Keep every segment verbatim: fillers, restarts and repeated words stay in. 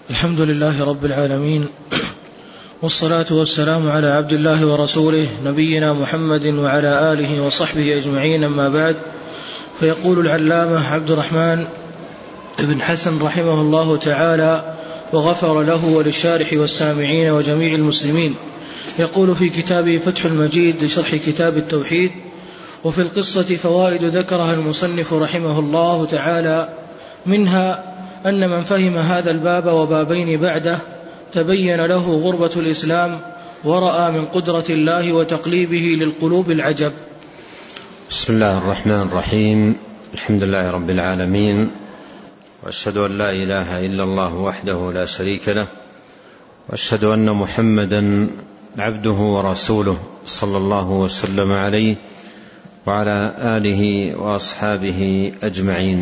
الحمد لله رب العالمين، والصلاة والسلام على عبد الله ورسوله نبينا محمد وعلى آله وصحبه أجمعين، أما بعد. فيقول العلامة عبد الرحمن بن حسن رحمه الله تعالى وغفر له وللشارح والسامعين وجميع المسلمين، يقول في كتابه فتح المجيد لشرح كتاب التوحيد: وفي القصة فوائد ذكرها المصنف رحمه الله تعالى، منها أن من فهم هذا الباب وبابين بعده تبين له غربة الإسلام، ورأى من قدرة الله وتقليبه للقلوب العجب. بسم الله الرحمن الرحيم. الحمد لله رب العالمين، وأشهد أن لا إله إلا الله وحده لا شريك له، وأشهد أن محمدا عبده ورسوله صلى الله وسلم عليه وعلى آله وأصحابه أجمعين.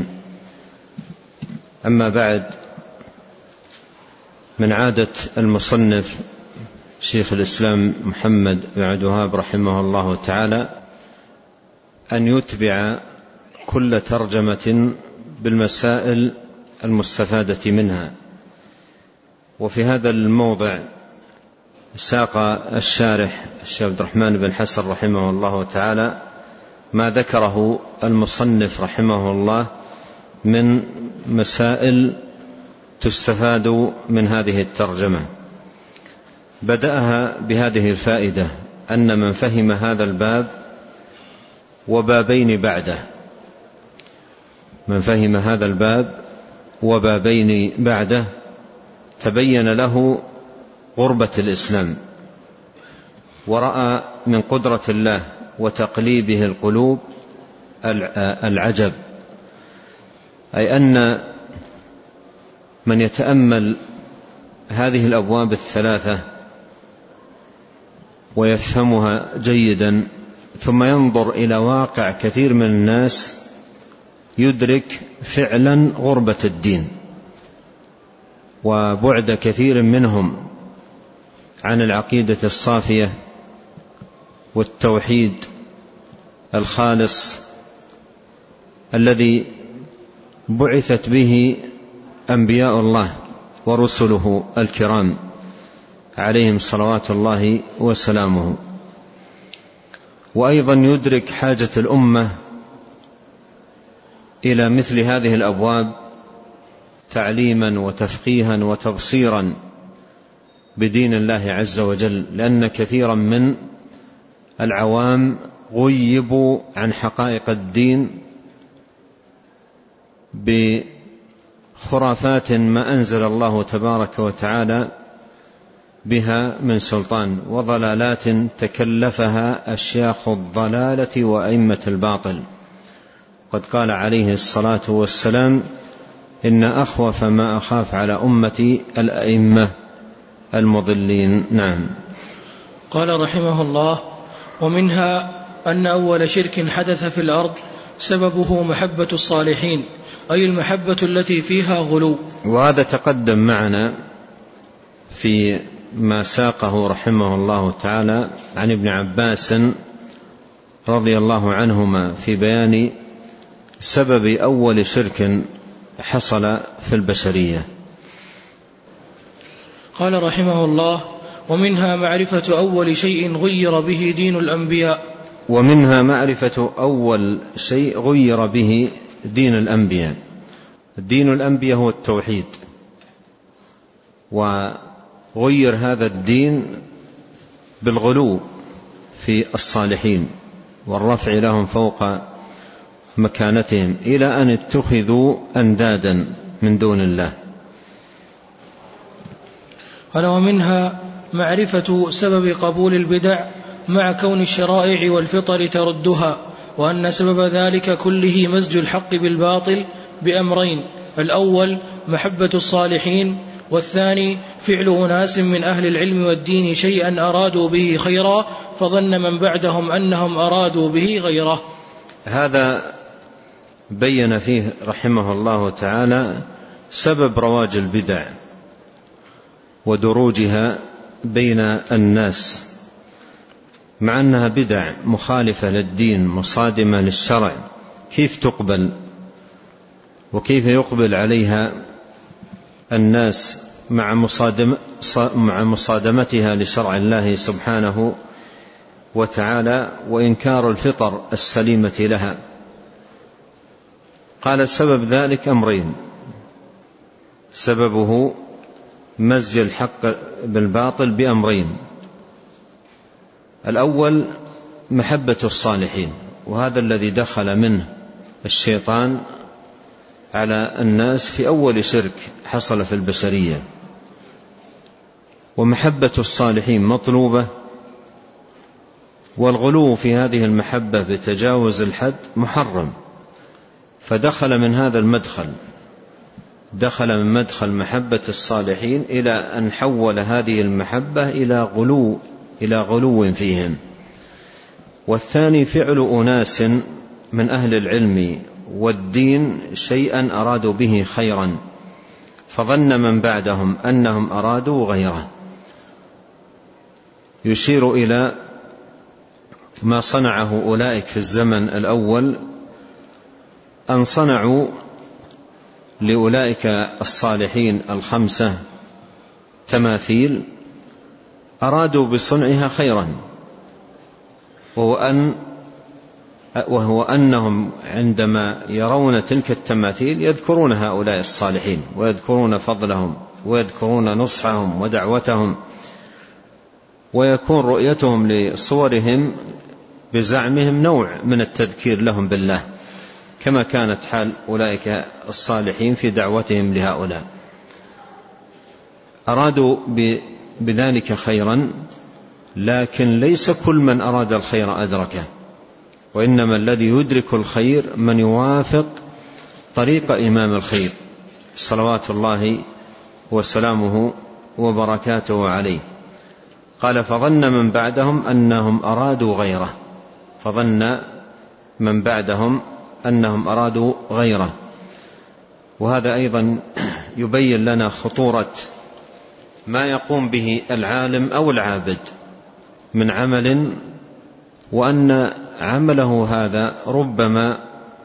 أما بعد، من عادة المصنف شيخ الإسلام محمد بن عبد الوهاب رحمه الله تعالى أن يتبع كل ترجمة بالمسائل المستفادة منها، وفي هذا الموضع ساق الشارح الشيخ عبد الرحمن بن حسن رحمه الله تعالى ما ذكره المصنف رحمه الله من مسائل تستفاد من هذه الترجمة. بدأها بهذه الفائدة: أن من فهم هذا الباب وبابين بعده من فهم هذا الباب وبابين بعده تبين له غربة الإسلام، ورأى من قدرة الله وتقليبه القلوب العجب، أي أن من يتأمل هذه الأبواب الثلاثة ويفهمها جيدا ثم ينظر إلى واقع كثير من الناس يدرك فعلا غربة الدين وبعد كثير منهم عن العقيدة الصافية والتوحيد الخالص الذي بعثت به أنبياء الله ورسله الكرام عليهم صلوات الله وسلامه. وأيضا يدرك حاجة الأمة إلى مثل هذه الأبواب تعليما وتفقيها وتبصيرا بدين الله عز وجل، لأن كثيرا من العوام غيبوا عن حقائق الدين بخرافات ما أنزل الله تبارك وتعالى بها من سلطان، وضلالات تكلفها أشياخ الضلالة وأئمة الباطل. قد قال عليه الصلاة والسلام: إن أخوف ما أخاف على أمتي الأئمة المضلين. نعم. قال رحمه الله: ومنها أن أول شرك حدث في الأرض سببه محبة الصالحين، أي المحبة التي فيها غلو. وهذا تقدم معنا في ما ساقه رحمه الله تعالى عن ابن عباس رضي الله عنهما في بيان سبب أول شرك حصل في البشرية. قال رحمه الله: ومنها معرفة أول شيء غير به دين الأنبياء. ومنها معرفة أول شيء غير به دين الأنبياء. دين الأنبياء هو التوحيد، وغير هذا الدين بالغلو في الصالحين والرفع لهم فوق مكانتهم إلى أن اتخذوا أندادا من دون الله. قال: ومنها معرفة سبب قبول البدع مع كون الشرائع والفطر تردها، وأن سبب ذلك كله مزج الحق بالباطل بأمرين: الأول محبة الصالحين، والثاني فعل أناس من أهل العلم والدين شيئا أرادوا به خيرا فظن من بعدهم أنهم أرادوا به غيره. هذا بين فيه رحمه الله تعالى سبب رواج البدع ودروجها بين الناس، مع أنها بدع مخالفة للدين مصادمة للشرع، كيف تقبل وكيف يقبل عليها الناس مع مصادم مع مصادمتها لشرع الله سبحانه وتعالى وإنكار الفطر السليمة لها. قال سبب ذلك أمرين: سببه مزج الحق بالباطل بأمرين. الأول محبة الصالحين، وهذا الذي دخل منه الشيطان على الناس في أول شرك حصل في البشرية. ومحبة الصالحين مطلوبة، والغلو في هذه المحبة بتجاوز الحد محرم. فدخل من هذا المدخل، دخل من مدخل محبة الصالحين إلى أن حول هذه المحبة إلى غلو إلى غلو فيهم. والثاني فعل أناس من أهل العلم والدين شيئا أرادوا به خيرا، فظن من بعدهم أنهم أرادوا غيره. يشير إلى ما صنعه أولئك في الزمن الأول، أن صنعوا لأولئك الصالحين الخمسة تماثيل أرادوا بصنعها خيرا، وهو, أن وهو أنهم عندما يرون تلك التماثيل يذكرون هؤلاء الصالحين ويذكرون فضلهم ويذكرون نصحهم ودعوتهم، ويكون رؤيتهم لصورهم بزعمهم نوع من التذكير لهم بالله، كما كانت حال أولئك الصالحين في دعوتهم لهؤلاء. أرادوا بذلك خيرا، لكن ليس كل من أراد الخير أدركه، وإنما الذي يدرك الخير من يوافق طريق إمام الخير صلوات الله وسلامه وبركاته عليه. قال فظن من بعدهم أنهم أرادوا غيره، فظن من بعدهم أنهم أرادوا غيره. وهذا أيضا يبين لنا خطورة ما يقوم به العالم أو العابد من عمل، وأن عمله هذا ربما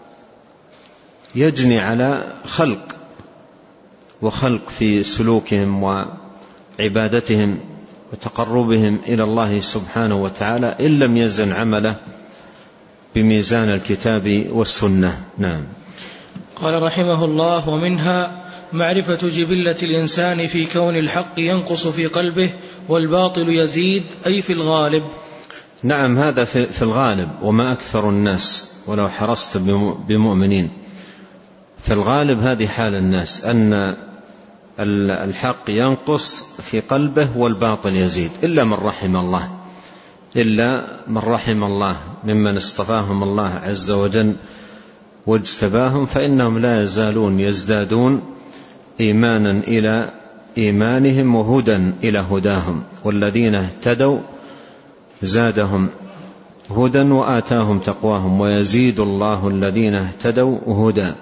يجني على خلق وخلق في سلوكهم وعبادتهم وتقربهم إلى الله سبحانه وتعالى، إن لم يزن عمله بميزان الكتاب والسنة. نعم. قال رحمه الله: ومنها معرفة جبلة الإنسان في كون الحق ينقص في قلبه والباطل يزيد، أي في الغالب. نعم، هذا في الغالب، وما أكثر الناس ولو حرصت بمؤمنين. في الغالب هذه حال الناس، أن الحق ينقص في قلبه والباطل يزيد، إلا من رحم الله، إلا من رحم الله ممن اصطفاهم الله عز وجل واجتباهم، فإنهم لا يزالون يزدادون إيمانا إلى إيمانهم وهدى إلى هداهم، والذين اهتدوا زادهم هدى وآتاهم تقواهم ويزيد الله الذين اهتدوا هدى.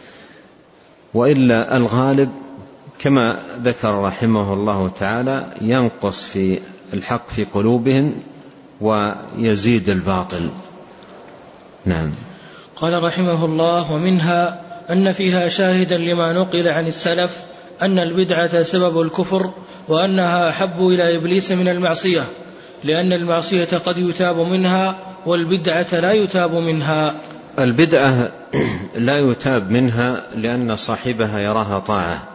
وإلا الغالب كما ذكر رحمه الله تعالى ينقص في الحق في قلوبهم ويزيد الباطل. نعم. قال رحمه الله: ومنها أن فيها شاهدا لما نقل عن السلف أن البدعة سبب الكفر، وأنها أحب إلى إبليس من المعصية، لأن المعصية قد يتاب منها والبدعة لا يتاب منها. البدعة لا يتاب منها لأن صاحبها يراها طاعة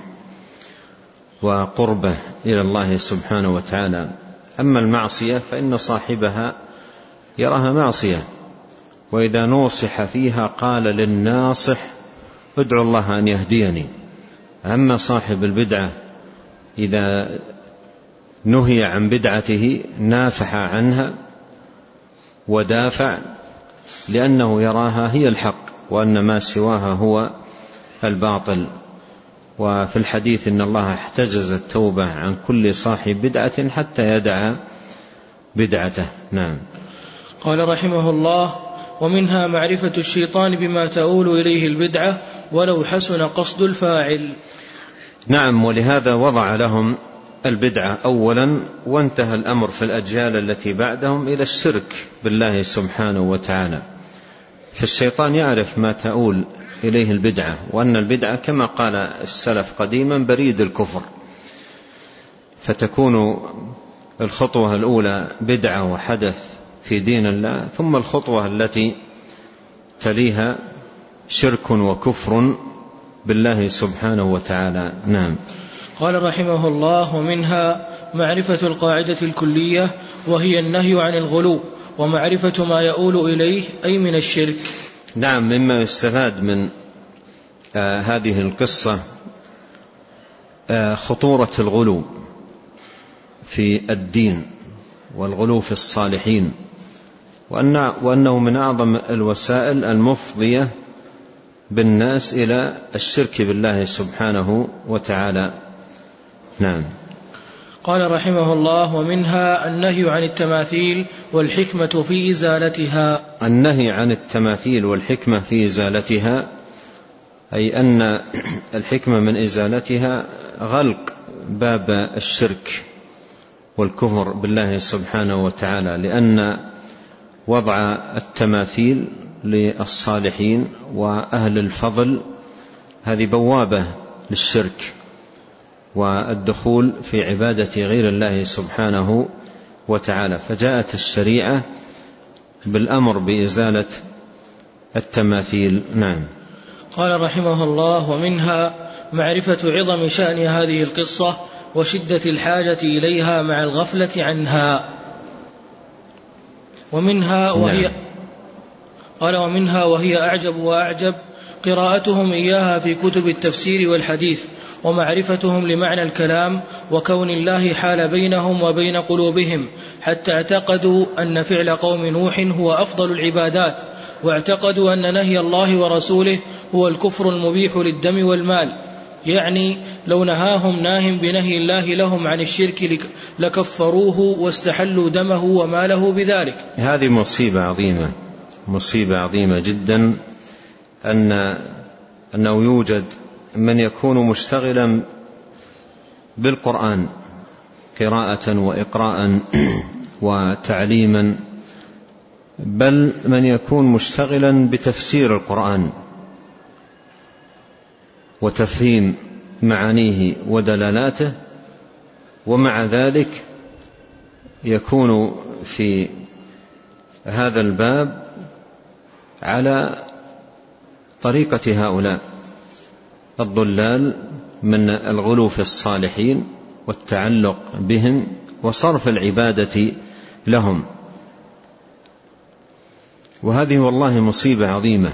وقربة إلى الله سبحانه وتعالى. أما المعصية فإن صاحبها يراها معصية، وإذا نوصح فيها قال للناصح ادعو الله أن يهديني. أما صاحب البدعة إذا نهي عن بدعته نافح عنها ودافع، لأنه يراها هي الحق وأن ما سواها هو الباطل. وفي الحديث إن الله احتجز التوبة عن كل صاحب بدعة حتى يدع بدعته. نعم. قال رحمه الله: ومنها معرفة الشيطان بما تؤول إليه البدعة ولو حسن قصد الفاعل. نعم، ولهذا وضع لهم البدعة أولا، وانتهى الأمر في الأجيال التي بعدهم إلى الشرك بالله سبحانه وتعالى. فالشيطان يعرف ما تؤول إليه البدعة، وأن البدعة كما قال السلف قديما بريد الكفر، فتكون الخطوة الأولى بدعة وحدث في دين الله، ثم الخطوة التي تليها شرك وكفر بالله سبحانه وتعالى. نعم. قال رحمه الله: ومنها معرفة القاعدة الكلية وهي النهي عن الغلو، ومعرفة ما يؤول إليه أي من الشرك. نعم. مما يستفاد من آه هذه القصة آه خطورة الغلو في الدين والغلو في الصالحين، وأن وأنه من أعظم الوسائل المفضية بالناس إلى الشرك بالله سبحانه وتعالى. نعم. قال رحمه الله: ومنها النهي عن التماثيل والحكمة في إزالتها. النهي عن التماثيل والحكمة في إزالتها، أي أن الحكمة من إزالتها غلق باب الشرك والكفر بالله سبحانه وتعالى، لأن وضع التماثيل للصالحين وأهل الفضل هذه بوابة للشرك والدخول في عبادة غير الله سبحانه وتعالى، فجاءت الشريعة بالأمر بإزالة التماثيل. نعم. قال رحمه الله: ومنها معرفة عظم شأن هذه القصة وشدة الحاجة إليها مع الغفلة عنها. ومنها وهي نعم. قال: ومنها وهي أعجب وأعجب قراءتهم إياها في كتب التفسير والحديث، ومعرفتهم لمعنى الكلام، وكون الله حال بينهم وبين قلوبهم، حتى اعتقدوا أن فعل قوم نوح هو أفضل العبادات، واعتقدوا أن نهي الله ورسوله هو الكفر المبيح للدم والمال، يعني لو نهاهم ناه بنهي الله لهم عن الشرك لكفروه واستحلوا دمه وماله بذلك. هذه مصيبة عظيمة، مصيبة عظيمة جدا أن أنه يوجد من يكون مشتغلا بالقرآن قراءة وإقراء وتعليما، بل من يكون مشتغلا بتفسير القرآن وتفهيم معانيه ودلالاته، ومع ذلك يكون في هذا الباب على طريقة هؤلاء الضلال من الغلو في الصالحين والتعلق بهم وصرف العبادة لهم. وهذه والله مصيبة عظيمة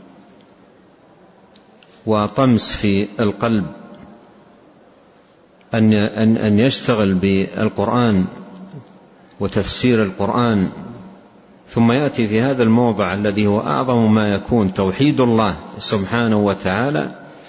وطمس في القلب أن أن يشتغل بالقرآن وتفسير القرآن، ثم يأتي في هذا الموضع الذي هو أعظم ما يكون توحيد الله سبحانه وتعالى،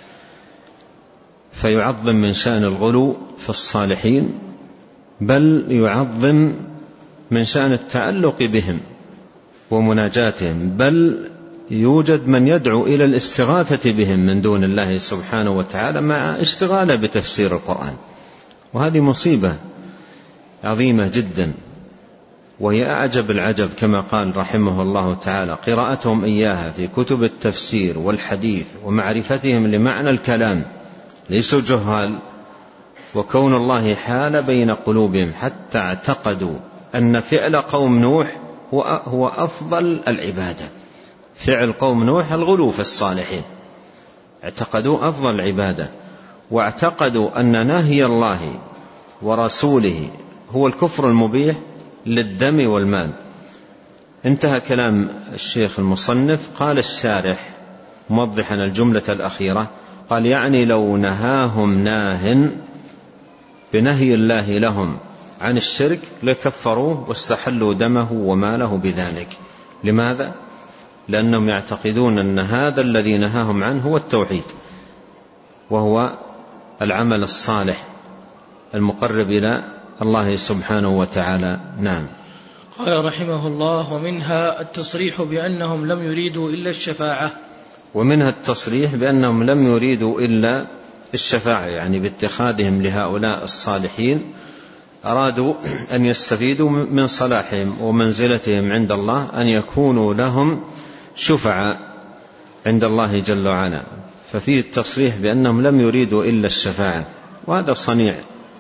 فيعظم من شأن الغلو في الصالحين، بل يعظم من شأن التعلق بهم ومناجاتهم، بل يوجد من يدعو إلى الاستغاثة بهم من دون الله سبحانه وتعالى مع اشتغاله بتفسير القرآن. وهذه مصيبة عظيمة جدا، وهي أعجب العجب كما قال رحمه الله تعالى: قراءتهم إياها في كتب التفسير والحديث ومعرفتهم لمعنى الكلام، ليسوا جهال، وكون الله حال بين قلوبهم حتى اعتقدوا أن فعل قوم نوح هو أفضل العبادة. فعل قوم نوح الغلو في الصالحين، اعتقدوا أفضل العبادة، واعتقدوا أن نهي الله ورسوله هو الكفر المبيح للدم والمال. انتهى كلام الشيخ المصنف. قال الشارح موضحا الجملة الأخيرة، قال: يعني لو نهاهم ناه بنهي الله لهم عن الشرك لكفروه واستحلوا دمه وماله بذلك. لماذا؟ لأنهم يعتقدون أن هذا الذي نهاهم عنه هو التوحيد، وهو العمل الصالح المقرب إلى الله سبحانه وتعالى. نعم. قال رحمه الله: ومنها التصريح بأنهم لم يريدوا إلا الشفاعة. ومنها التصريح بأنهم لم يريدوا إلا الشفاعة، يعني باتخاذهم لهؤلاء الصالحين أرادوا أن يستفيدوا من صلاحهم ومنزلتهم عند الله، أن يكونوا لهم شفعاء عند الله جل وعلا، ففيه التصريح بأنهم لم يريدوا إلا الشفاعة. وهذا صنيع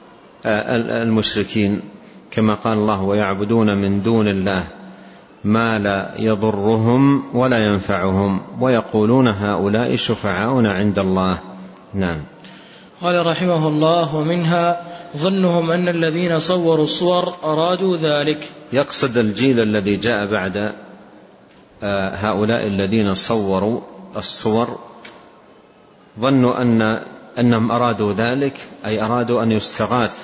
المشركين، كما قال الله: ويعبدون من دون الله ما لا يضرهم ولا ينفعهم ويقولون هؤلاء شفعاؤنا عند الله. نعم. قال رحمه الله: ومنها ظنهم أن الذين صوروا الصور أرادوا ذلك. يقصد الجيل الذي جاء بعد هؤلاء الذين صوروا الصور، ظنوا أن أنهم أرادوا ذلك، أي أرادوا أن يستغاث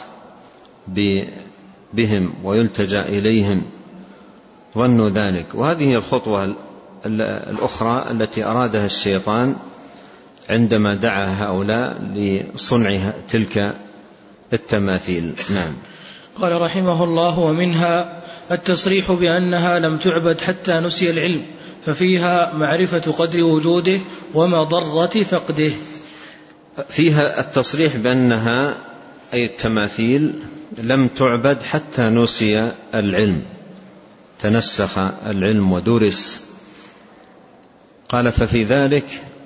بهم ويلتجأ إليهم، ظنوا ذلك. وهذه الخطوة الأخرى التي أرادها الشيطان عندما دعا هؤلاء لصنع تلك التماثيل. نعم. قال رحمه الله: ومنها التصريح بأنها لم تعبد حتى نسي العلم، ففيها معرفة قدر وجوده ومضرة فقده. فيها التصريح بأنها أي التماثيل لم تعبد حتى نسي العلم، تنسخ العلم ودرس. قال: ففي ذلك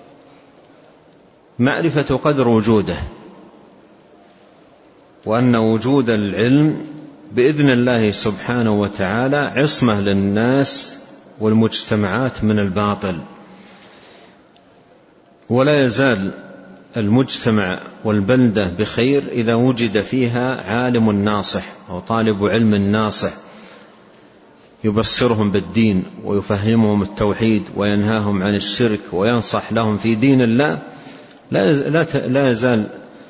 معرفة قدر وجوده، وأن وجود العلم بإذن الله سبحانه وتعالى عصمة للناس والمجتمعات من الباطل، ولا يزال المجتمع والبلدة بخير إذا وجد فيها عالم ناصح أو طالب علم ناصح يبصرهم بالدين ويفهمهم التوحيد وينهاهم عن الشرك وينصح لهم في دين الله. لا يزال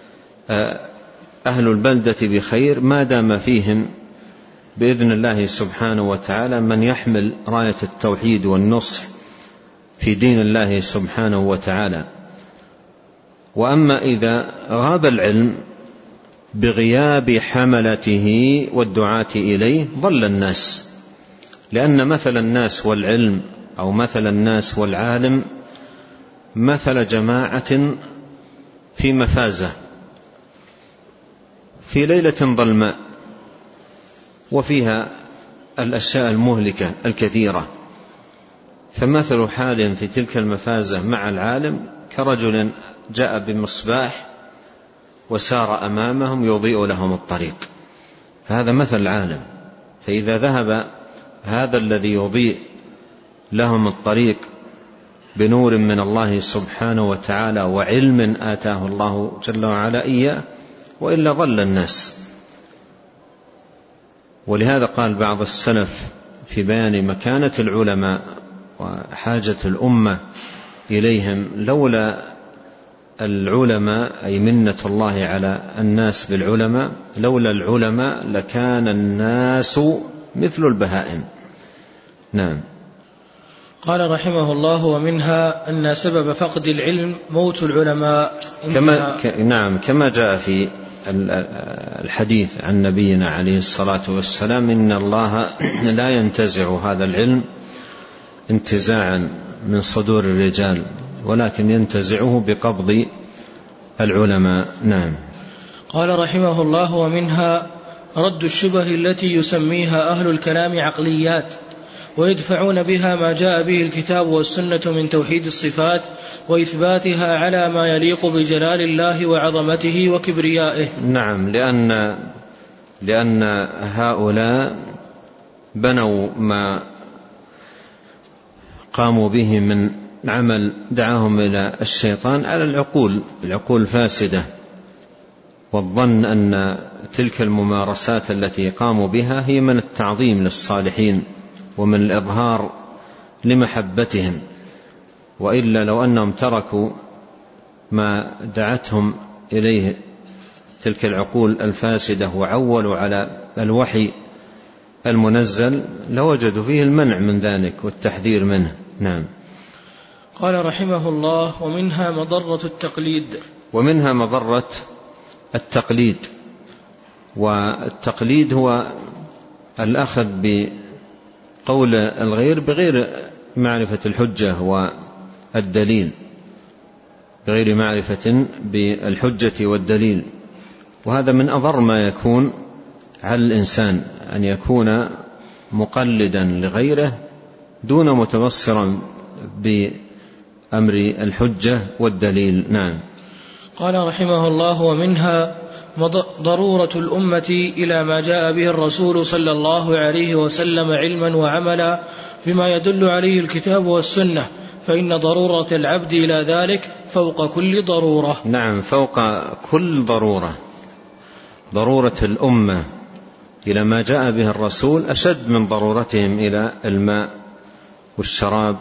أهل البلدة بخير ما دام فيهم بإذن الله سبحانه وتعالى من يحمل راية التوحيد والنصح في دين الله سبحانه وتعالى. وأما إذا غاب العلم بغياب حملته والدعاة إليه ضل الناس، لأن مثل الناس والعلم أو مثل الناس والعالم مثل جماعة في مفازة في ليلة ظلماء وفيها الأشياء المهلكة الكثيرة، فمثل حال في تلك المفازة مع العالم كرجل جاء بمصباح وسار أمامهم يضيء لهم الطريق، فهذا مثل العالم. فإذا ذهب هذا الذي يضيء لهم الطريق بنور من الله سبحانه وتعالى وعلم آتاه الله جل وعلا إياه، وإلا ضل الناس. ولهذا قال بعض السلف في بيان مكانة العلماء وحاجة الأمة إليهم: لولا العلماء أي منة الله على الناس بالعلماء، لولا العلماء لكان الناس مثل البهائم. نعم. قال رحمه الله: ومنها أن سبب فقد العلم موت العلماء. كما ك... نعم كما جاء في الحديث عن نبينا عليه الصلاة والسلام: إن الله لا ينتزع هذا العلم انتزاعا من صدور الرجال، ولكن ينتزعه بقبض العلماء. نعم. قال رحمه الله: ومنها رد الشبه التي يسميها أهل الكلام عقليات، ويدفعون بها ما جاء به الكتاب والسنة من توحيد الصفات وإثباتها على ما يليق بجلال الله وعظمته وكبريائه. نعم، لأن لأن هؤلاء بنوا ما قاموا به من عمل دعاهم إلى الشيطان على العقول العقول الفاسدة، والظن أن تلك الممارسات التي قاموا بها هي من التعظيم للصالحين ومن الإظهار لمحبتهم، وإلا لو أنهم تركوا ما دعتهم إليه تلك العقول الفاسدة وعولوا على الوحي المنزل لوجدوا فيه المنع من ذلك والتحذير منه. نعم. قال رحمه الله: ومنها مضرة التقليد. ومنها مضرة التقليد، والتقليد هو الأخذ بقول الغير بغير معرفة الحجة والدليل، بغير معرفة بالحجة والدليل. وهذا من أضر ما يكون على الإنسان، أن يكون مقلدا لغيره دون متبصرا بأمر الحجة والدليل. نعم. قال رحمه الله: ومنها ضرورة الأمة إلى ما جاء به الرسول صلى الله عليه وسلم علما وعملا بما يدل عليه الكتاب والسنة، فإن ضرورة العبد إلى ذلك فوق كل ضرورة. نعم، فوق كل ضرورة. ضرورة الأمة إلى ما جاء به الرسول أشد من ضرورتهم إلى الماء والشراب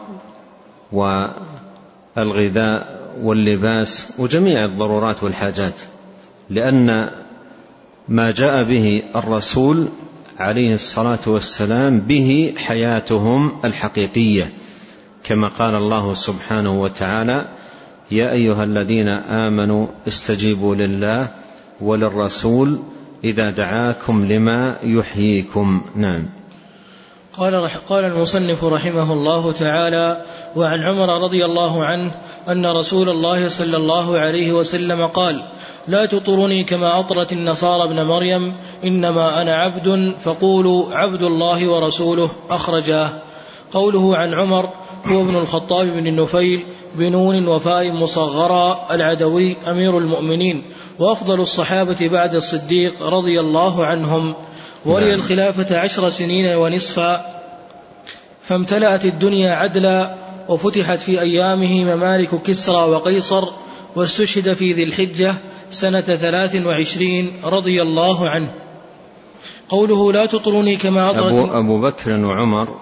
والغذاء واللباس وجميع الضرورات والحاجات، لأن ما جاء به الرسول عليه الصلاة والسلام به حياتهم الحقيقية، كما قال الله سبحانه وتعالى: يا أيها الذين آمنوا استجيبوا لله وللرسول إذا دعاكم لما يحييكم. نعم. قال قال المصنف رحمه الله تعالى: وعن عمر رضي الله عنه أن رسول الله صلى الله عليه وسلم قال: لا تطرني كما أطرت النصارى ابن مريم، إنما أنا عبد فقولوا عبد الله ورسوله. أخرجاه. قوله عن عمر هو ابن الخطاب بن النفيل بنون وفاء مصغرة العدوي أمير المؤمنين، وأفضل الصحابة بعد الصديق رضي الله عنهم، ولي الخلافة عشر سنين ونصفا، فامتلأت الدنيا عدلا، وفتحت في أيامه ممالك كسرى وقيصر، واستشهد في ذي الحجة سنة ثلاث وعشرين رضي الله عنه. قوله لا تطرني كما أطرت أبو, أبو بكر وعمر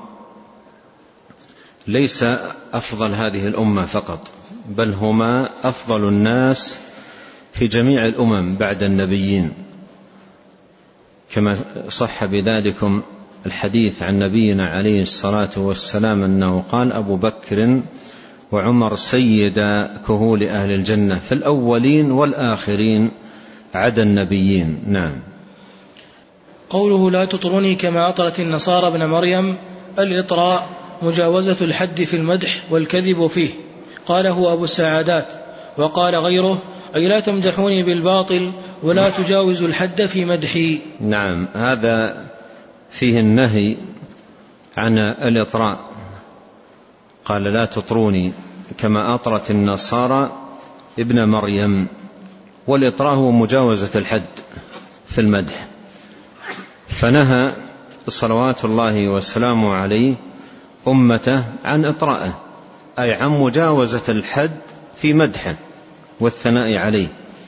ليس أفضل هذه الأمة فقط، بل هما أفضل الناس في جميع الأمم بعد النبيين، كما صح بذلكم الحديث عن نبينا عليه الصلاة والسلام أنه قال: أبو بكر وعمر سيدا كهول أهل الجنة في الأولين والآخرين عدا النبيين. نعم. قوله لا تطرني كما أطرت النصارى ابن مريم، الإطراء مجاوزة الحد في المدح والكذب فيه، قاله أبو السعادات. وقال غيره: أي لا تمدحوني بالباطل ولا تجاوزوا الحد في مدحي. نعم، هذا فيه النهي عن الإطراء. قال: لا تطروني كما أطرت النصارى ابن مريم، والإطراء هو مجاوزة الحد في المدح، فنهى صلوات الله وسلامه عليه أمته عن إطراءه، أي عن مجاوزة الحد في مدحه والثناء عليه،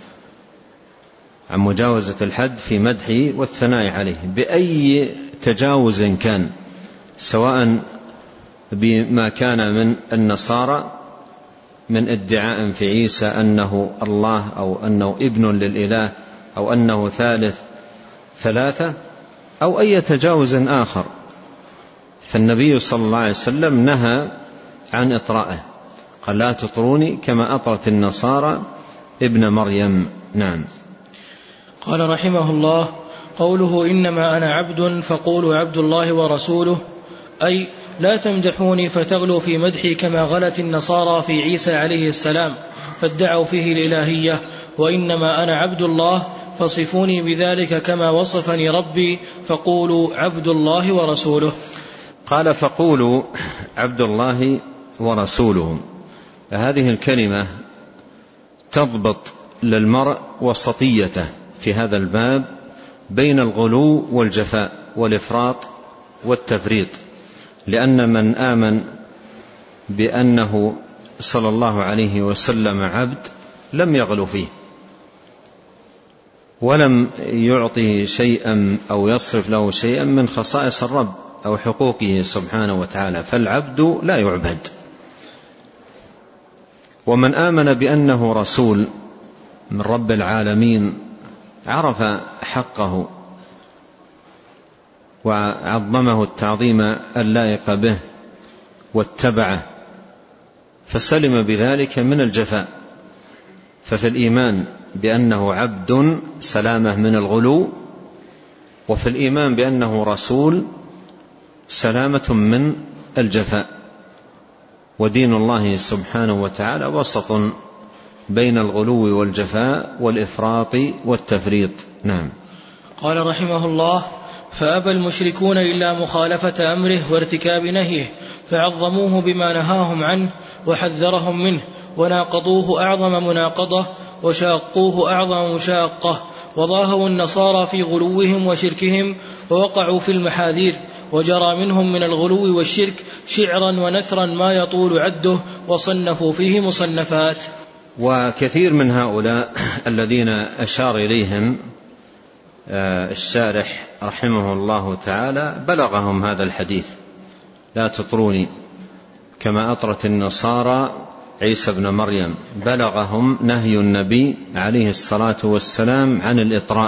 عن مجاوزة الحد في مدحه والثناء عليه بأي تجاوز كان، سواء بما كان من النصارى من ادعاء في عيسى أنه الله أو أنه ابن للإله أو أنه ثالث ثلاثة أو أي تجاوز آخر، فالنبي صلى الله عليه وسلم نهى عن إطرائه، قال: لا تطروني كما أطرت النصارى ابن مريم. نعم. قال رحمه الله: قوله إنما أنا عبد فقولوا عبد الله ورسوله، أي لا تمدحوني فتغلوا في مدحي كما غلت النصارى في عيسى عليه السلام فادعوا فيه الإلهية، وإنما أنا عبد الله فصفوني بذلك كما وصفني ربي فقولوا عبد الله ورسوله. قال: فقولوا عبد الله ورسوله. هذه الكلمة تضبط للمرء وسطيته في هذا الباب بين الغلو والجفاء والإفراط والتفريط، لأن من آمن بأنه صلى الله عليه وسلم عبد لم يغلو فيه ولم يعطيه شيئا أو يصرف له شيئا من خصائص الرب أو حقوقه سبحانه وتعالى، فالعبد لا يعبد. ومن آمن بأنه رسول من رب العالمين عرف حقه وعظمه التعظيم اللائق به واتبعه، فسلم بذلك من الجفاء. ففي الإيمان بأنه عبد سلامة من الغلو، وفي الإيمان بأنه رسول سلامة من الجفاء. ودين الله سبحانه وتعالى وسط بين الغلو والجفاء والإفراط والتفريط. نعم. قال رحمه الله: فأبى المشركون إلا مخالفة أمره وارتكاب نهيه، فعظموه بما نهاهم عنه وحذرهم منه، وناقضوه أعظم مناقضة، وشاقوه أعظم مشاقة، وضاهوا النصارى في غلوهم وشركهم، ووقعوا في المحاذير، وجرى منهم من الغلو والشرك شعرا ونثرا ما يطول عده، وصنفوا فيه مصنفات. وكثير من هؤلاء الذين أشار إليهم الشارح رحمه الله تعالى بلغهم هذا الحديث: لا تطروني كما أطرت النصارى عيسى ابن مريم. بلغهم نهي النبي عليه الصلاة والسلام عن الإطراء،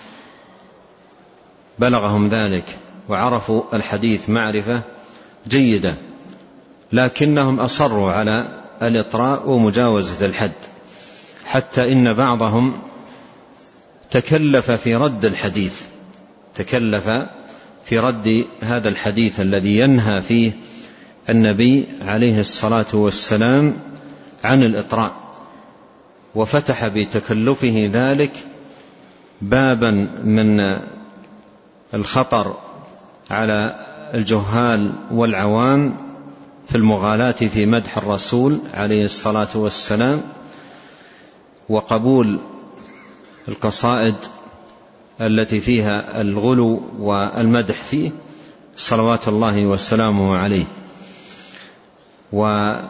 بلغهم ذلك وعرفوا الحديث معرفة جيدة، لكنهم أصروا على الإطراء ومجاوزة الحد، حتى إن بعضهم تكلف في رد الحديث، تكلف في رد هذا الحديث الذي ينهى فيه النبي عليه الصلاة والسلام عن الإطراء، وفتح بتكلفه ذلك بابا من الخطر على الجهال والعوام في المغالاة في مدح الرسول عليه الصلاة والسلام، وقبول القصائد التي فيها الغلو والمدح فيه صلوات الله وسلامه عليه. ومن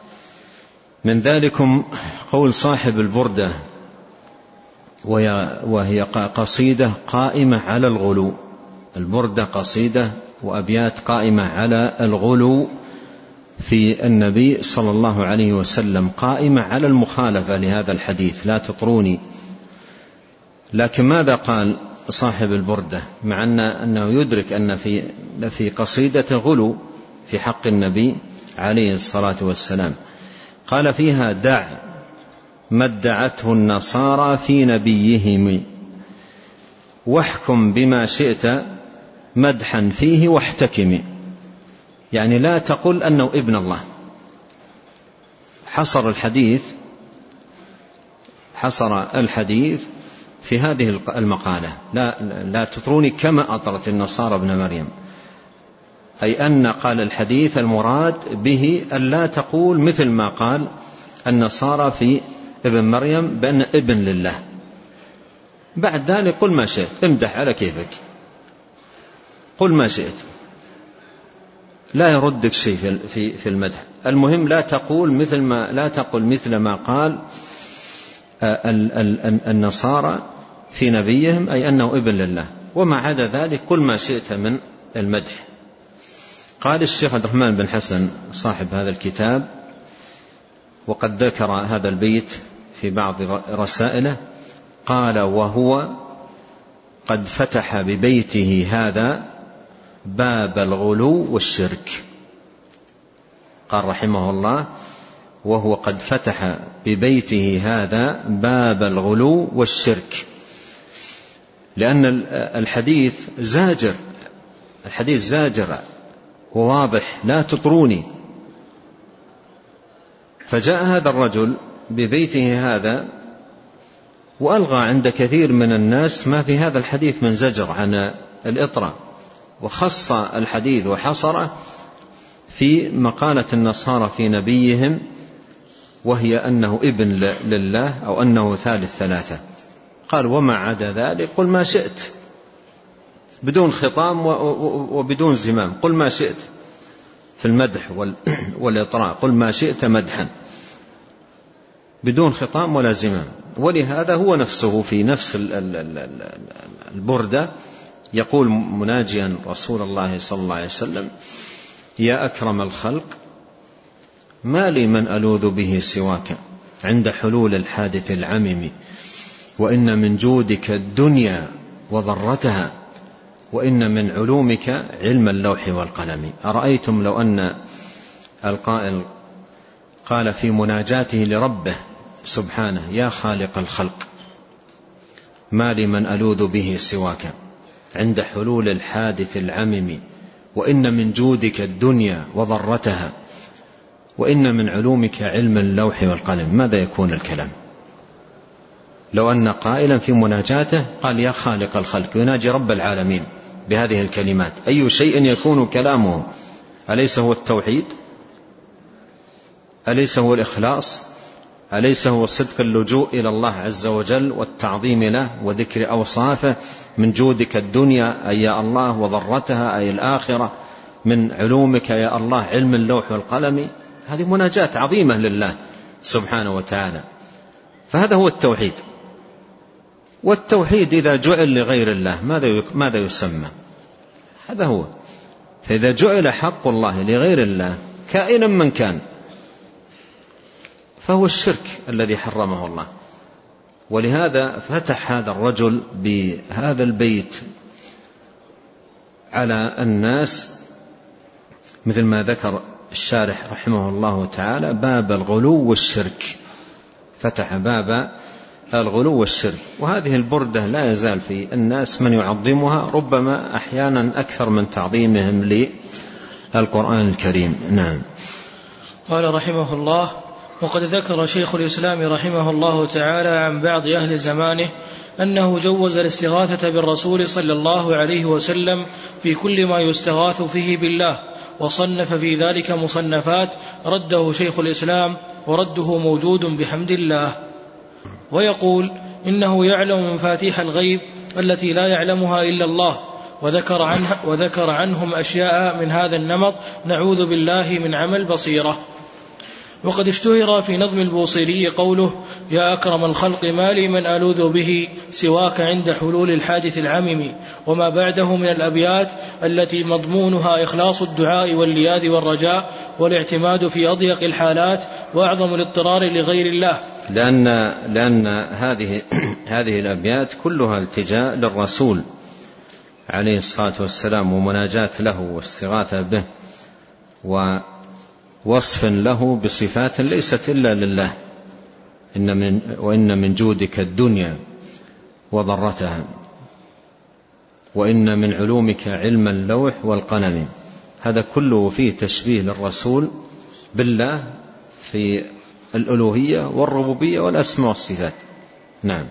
ذلكم قول صاحب البردة، وهي قصيدة قائمة على الغلو. البردة قصيدة وأبيات قائمة على الغلو في النبي صلى الله عليه وسلم، قائمة على المخالفة لهذا الحديث: لا تطروني. لكن ماذا قال صاحب البردة مع أنه يدرك أن في في قصيدة غلو في حق النبي عليه الصلاة والسلام؟ قال فيها: دع ما ادعته النصارى في نبيهم، واحكم بما شئت مدحا فيه واحتكم. يعني لا تقل أنه ابن الله. حصر الحديث حصر الحديث في هذه المقالة: لا, لا تطروني كما أطرت النصارى ابن مريم، أي أن قال الحديث المراد به أن لا تقول مثل ما قال النصارى في ابن مريم بأن ابن لله. بعد ذلك قل ما شئت، امدح على كيفك، قل ما شئت، لا يردك شيء في في المدح. المهم لا تقول مثل ما لا تقل مثل ما قال النصارى في نبيهم، أي أنه ابن لله، وما عدا ذلك قل ما شئت من المدح. قال الشيخ عبد الرحمن بن حسن صاحب هذا الكتاب، وقد ذكر هذا البيت في بعض رسائله، قال: وهو قد فتح ببيته هذا باب الغلو والشرك. قال رحمه الله: وهو قد فتح ببيته هذا باب الغلو والشرك، لأن الحديث زاجر، الحديث زاجر وواضح: لا تطروني. فجاء هذا الرجل ببيته هذا وألغى عند كثير من الناس ما في هذا الحديث من زجر عن الإطراء، وخص الحديث وحصره في مقالة النصارى في نبيهم، وهي أنه ابن لله أو أنه ثالث ثلاثة. قال: وما عدا ذلك قل ما شئت، بدون خطام وبدون زمام، قل ما شئت في المدح والإطراء، قل ما شئت مدحا بدون خطام ولا زمام. ولهذا هو نفسه في نفس البردة يقول مناجيا رسول الله صلى الله عليه وسلم: يا أكرم الخلق، ما لي من ألوذ به سواك عند حلول الحادث العمم، وإن من جودك الدنيا وضرتها، وإن من علومك علم اللوح والقلم. أرأيتم لو أن القائل قال في مناجاته لربه سبحانه: يا خالق الخلق، ما لي من ألوذ به سواك عند حلول الحادث العمم، وإن من جودك الدنيا وضرتها، وإن من علومك علم اللوح والقلم. ماذا يكون الكلام؟ لو أن قائلا في مناجاته قال يا خالق الخلق، يناجي رب العالمين بهذه الكلمات، أي شيء يكون كلامه؟ أليس هو التوحيد؟ أليس هو الإخلاص؟ أليس هو صدق اللجوء إلى الله عز وجل والتعظيم له وذكر أوصافه؟ من جودك الدنيا أي يا الله وضرتها أي الآخرة، من علومك يا الله علم اللوح والقلم. هذه مناجاة عظيمة لله سبحانه وتعالى. فهذا هو التوحيد. والتوحيد إذا جعل لغير الله ماذا ماذا يسمى؟ هذا هو. فإذا جعل حق الله لغير الله كائنا من كان فهو الشرك الذي حرمه الله. ولهذا فتح هذا الرجل بهذا البيت على الناس مثل ما ذكر الشارح رحمه الله تعالى باب الغلو والشرك، فتح باب الغلو والشرك. وهذه البردة لا يزال في الناس من يعظمها، ربما أحيانا أكثر من تعظيمهم للقرآن الكريم. نعم. قال رحمه الله: وقد ذكر شيخ الإسلام رحمه الله تعالى عن بعض أهل زمانه أنه جوز الاستغاثة بالرسول صلى الله عليه وسلم في كل ما يستغاث فيه بالله، وصنف في ذلك مصنفات رده شيخ الإسلام، ورده موجود بحمد الله. ويقول إنه يعلم مفاتيح الغيب التي لا يعلمها إلا الله، وذكر, عنها وذكر عنهم أشياء من هذا النمط نعوذ بالله من عمى البصيرة. وقد اشتهر في نظم البوصيري قوله: يا أكرم الخلق ما لي من ألوذ به سواك عند حلول الحادث العمم، وما بعده من الأبيات التي مضمونها إخلاص الدعاء واللياذ والرجاء والاعتماد في أضيق الحالات وأعظم الاضطرار لغير الله. لأن, لأن هذه, هذه الأبيات كلها التجاء للرسول عليه الصلاة والسلام، ومناجاة له واستغاثة به ووصف له بصفات ليست إلا لله. إن من وإن من جودك الدنيا وضرتها، وإن من علومك علم اللوح والقلم. هذا كله فيه تشبيه للرسول بالله في الألوهية والربوبية والأسماء والصفات. نعم.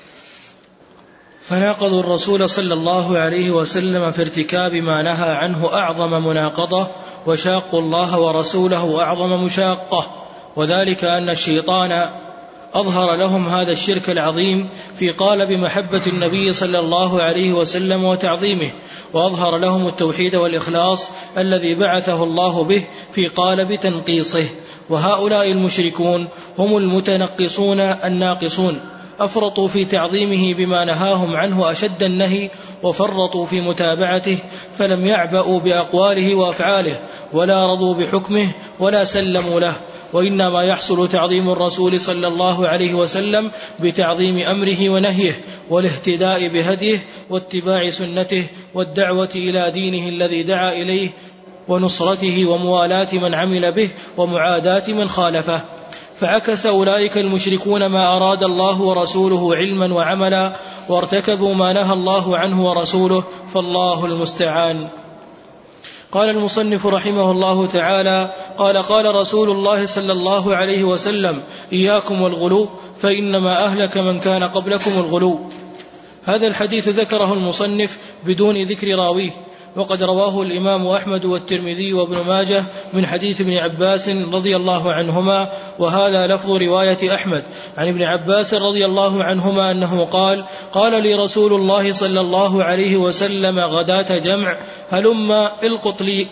فناقضوا الرسول صلى الله عليه وسلم في ارتكاب ما نهى عنه أعظم مناقضة، وشاقوا الله ورسوله أعظم مشاقة، وذلك أن الشيطان أظهر لهم هذا الشرك العظيم في قالب محبة النبي صلى الله عليه وسلم وتعظيمه، وأظهر لهم التوحيد والإخلاص الذي بعثه الله به في قالب تنقيصه. وهؤلاء المشركون هم المتنقصون الناقصون، أفرطوا في تعظيمه بما نهاهم عنه أشد النهي، وفرطوا في متابعته، فلم يعبأوا بأقواله وأفعاله، ولا رضوا بحكمه ولا سلموا له. وإنما يحصل تعظيم الرسول صلى الله عليه وسلم بتعظيم أمره ونهيه، والاهتداء بهديه، واتباع سنته، والدعوة إلى دينه الذي دعا إليه، ونصرته وموالاة من عمل به، ومعاداة من خالفه. فعكس أولئك المشركون ما أراد الله ورسوله علما وعملا، وارتكبوا ما نهى الله عنه ورسوله، فالله المستعان. قال المصنف رحمه الله تعالى: قال قال رسول الله صلى الله عليه وسلم: إياكم والغلو فإنما أهلك من كان قبلكم الغلو. هذا الحديث ذكره المصنف بدون ذكر راويه، وقد رواه الإمام أحمد والترمذي وابن ماجه من حديث ابن عباس رضي الله عنهما، وهذا لفظ رواية أحمد عن ابن عباس رضي الله عنهما أنه قال: قال لي رسول الله صلى الله عليه وسلم غداة جمع: هلم القط لي.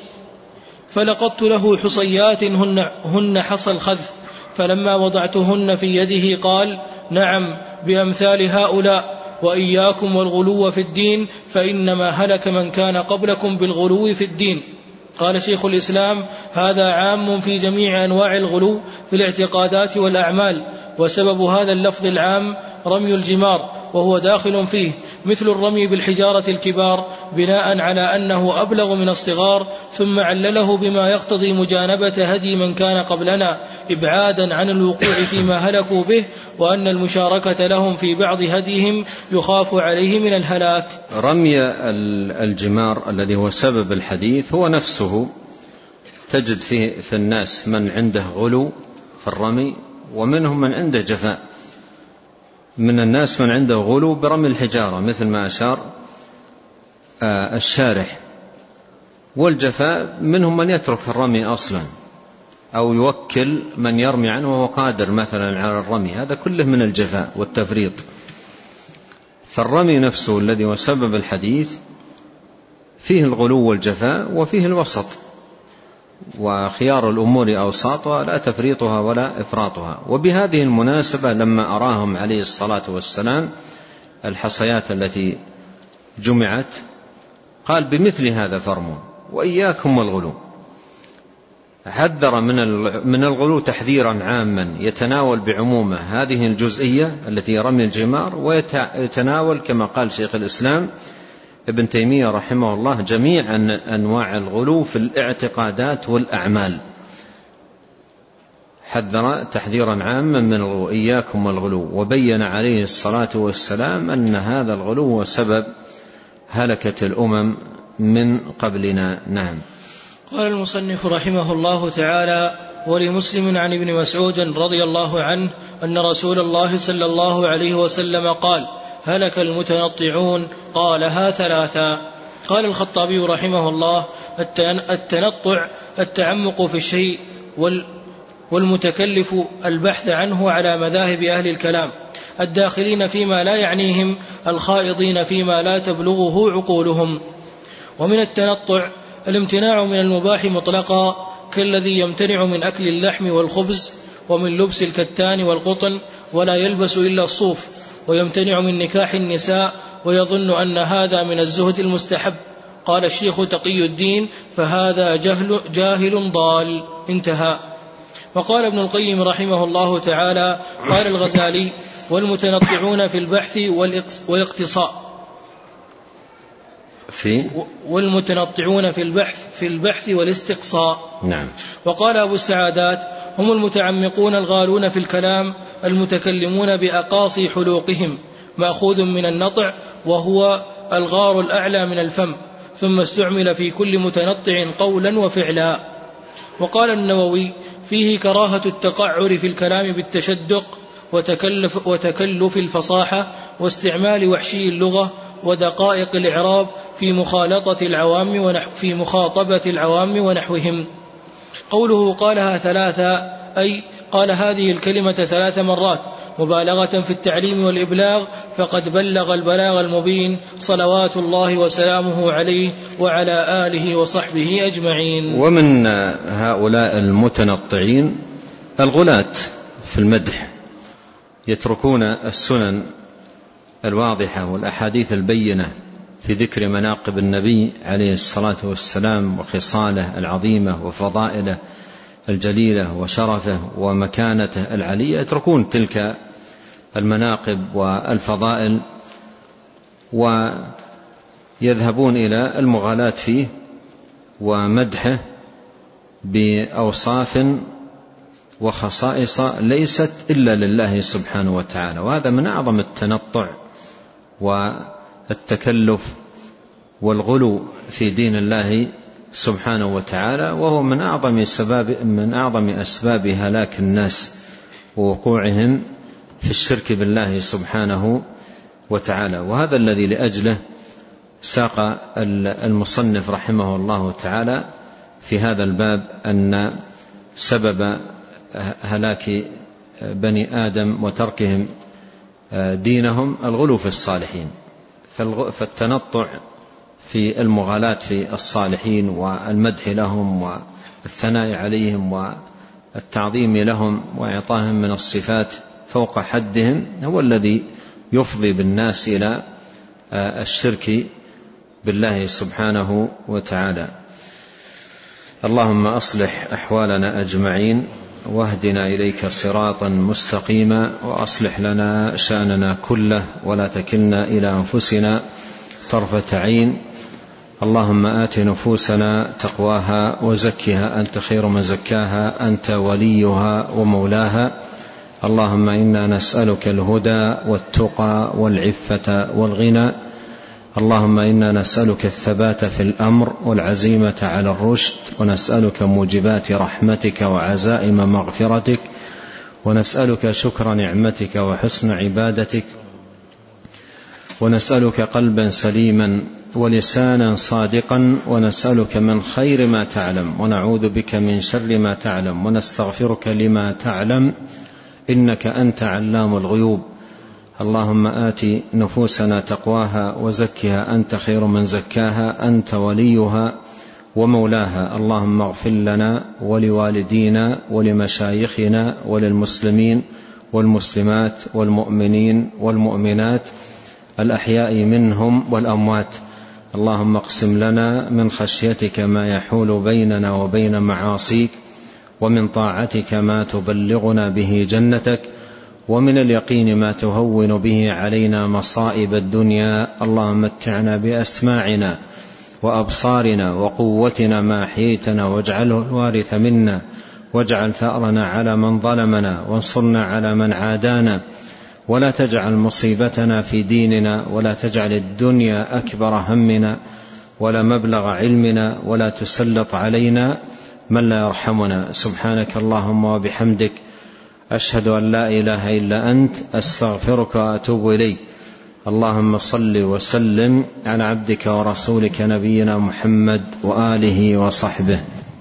فلقدت له حصيات هن, هن حصى الخذف، فلما وضعتهن في يده قال: نعم بأمثال هؤلاء، وإياكم والغلو في الدين فإنما هلك من كان قبلكم بالغلو في الدين. قال شيخ الإسلام: هذا عام في جميع أنواع الغلو في الاعتقادات والأعمال، وسبب هذا اللفظ العام رمي الجمار، وهو داخل فيه، مثل الرمي بالحجارة الكبار، بناء على أنه أبلغ من الصغار، ثم علله بما يقتضي مجانبة هدي من كان قبلنا، إبعادا عن الوقوع فيما هلكوا به، وأن المشاركة لهم في بعض هديهم يخاف عليه من الهلاك. رمي الجمار الذي هو سبب الحديث هو نفسه، تجد فيه في الناس من عنده غلو في الرمي، ومنهم من عنده جفاء. من الناس من عنده غلو برمي الحجارة مثل ما أشار الشارح، والجفاء منهم من يترك الرمي أصلا أو يوكل من يرمي عنه وهو قادر مثلا على الرمي، هذا كله من الجفاء والتفريط. فالرمي نفسه الذي هو سبب الحديث فيه الغلو والجفاء وفيه الوسط، وخيار الأمور أوساطها لا تفريطها ولا إفراطها. وبهذه المناسبة لما أراهم عليه الصلاة والسلام الحصيات التي جمعت قال بمثل هذا فرموا وإياكم والغلو، حذر من الغلو تحذيرا عاما يتناول بعمومه هذه الجزئية التي رمي الجمار، ويتناول كما قال شيخ الإسلام ابن تيمية رحمه الله جميع أنواع الغلو في الاعتقادات والأعمال، حذر تحذيرا عاما من الغلو إياكم والغلو، وبين عليه الصلاة والسلام أن هذا الغلو هو سبب هلكة الأمم من قبلنا. نعم. قال المصنف رحمه الله تعالى: ولمسلم عن ابن مسعود رضي الله عنه أن رسول الله صلى الله عليه وسلم قال: هلك المتنطعون، قالها ثلاثا. قال الخطابي رحمه الله: التنطع التعمق في الشيء، والمتكلف البحث عنه على مذاهب أهل الكلام الداخلين فيما لا يعنيهم الخائضين فيما لا تبلغه عقولهم. ومن التنطع الامتناع من المباح مطلقا كالذي يمتنع من أكل اللحم والخبز، ومن لبس الكتان والقطن ولا يلبس إلا الصوف، ويمتنع من نكاح النساء ويظن أن هذا من الزهد المستحب. قال الشيخ تقي الدين: فهذا جهل, جاهل ضال. انتهى. وقال ابن القيم رحمه الله تعالى: قال الغزالي: والمتنطعون في البحث والاقتصاء في والمتنطعون في البحث في البحث والاستقصاء. نعم. وقال أبو السعادات: هم المتعمقون الغالون في الكلام المتكلمون بأقاصي حلوقهم، مأخوذ من النطع وهو الغار الأعلى من الفم، ثم استعمل في كل متنطع قولا وفعلا. وقال النووي: فيه كراهة التقعر في الكلام بالتشدق وتكلف, وتكلف الفصاحة واستعمال وحشي اللغة ودقائق الإعراب في مخالطة العوام ونحو في مخاطبة العوام ونحوهم. قوله قالها ثلاثة أي قال هذه الكلمة ثلاث مرات مبالغة في التعليم والإبلاغ، فقد بلغ البلاغ المبين صلوات الله وسلامه عليه وعلى آله وصحبه أجمعين. ومن هؤلاء المتنطعين الغلاة في المدح، يتركون السنن الواضحة والأحاديث البينة في ذكر مناقب النبي عليه الصلاة والسلام وخصاله العظيمة وفضائله الجليلة وشرفه ومكانته العلية، يتركون تلك المناقب والفضائل ويذهبون إلى المغالاة فيه ومدحه بأوصاف وخصائص ليست إلا لله سبحانه وتعالى. وهذا من أعظم التنطع والتكلف والغلو في دين الله سبحانه وتعالى، وهو من أعظم أسباب من أعظم أسباب هلاك الناس ووقوعهم في الشرك بالله سبحانه وتعالى. وهذا الذي لأجله ساق المصنف رحمه الله تعالى في هذا الباب أن سبب هلاك بني آدم وتركهم دينهم الغلو في الصالحين. فالتنطع في المغالاة في الصالحين والمدح لهم والثناء عليهم والتعظيم لهم وإعطاهم من الصفات فوق حدهم هو الذي يفضي بالناس إلى الشرك بالله سبحانه وتعالى. اللهم أصلح أحوالنا أجمعين، واهدنا إليك صراطا مستقيما، وأصلح لنا شأننا كله، ولا تكلنا إلى أنفسنا طرفة عين. اللهم آت نفوسنا تقواها وزكها أنت خير من زكاها، أنت وليها ومولاها. اللهم إنا نسألك الهدى والتقى والعفة والغنى. اللهم إنا نسألك الثبات في الأمر والعزيمة على الرشد، ونسألك موجبات رحمتك وعزائم مغفرتك، ونسألك شكر نعمتك وحسن عبادتك، ونسألك قلبا سليما ولسانا صادقا، ونسألك من خير ما تعلم، ونعوذ بك من شر ما تعلم، ونستغفرك لما تعلم، إنك أنت علام الغيوب. اللهم آت نفوسنا تقواها وزكها أنت خير من زكاها، أنت وليها ومولاها. اللهم اغفر لنا ولوالدينا ولمشايخنا وللمسلمين والمسلمات والمؤمنين والمؤمنات الأحياء منهم والأموات. اللهم اقسم لنا من خشيتك ما يحول بيننا وبين معاصيك، ومن طاعتك ما تبلغنا به جنتك، ومن اليقين ما تهون به علينا مصائب الدنيا. اللهم متعنا بأسماعنا وأبصارنا وقوتنا ما أحييتنا، واجعله الوارث منا، واجعل ثأرنا على من ظلمنا، وانصرنا على من عادانا، ولا تجعل مصيبتنا في ديننا، ولا تجعل الدنيا أكبر همنا ولا مبلغ علمنا، ولا تسلط علينا من لا يرحمنا. سبحانك اللهم وبحمدك، أشهد أن لا إله إلا أنت، أستغفرك وأتوب إليك. اللهم صل وسلم على عبدك ورسولك نبينا محمد وآله وصحبه.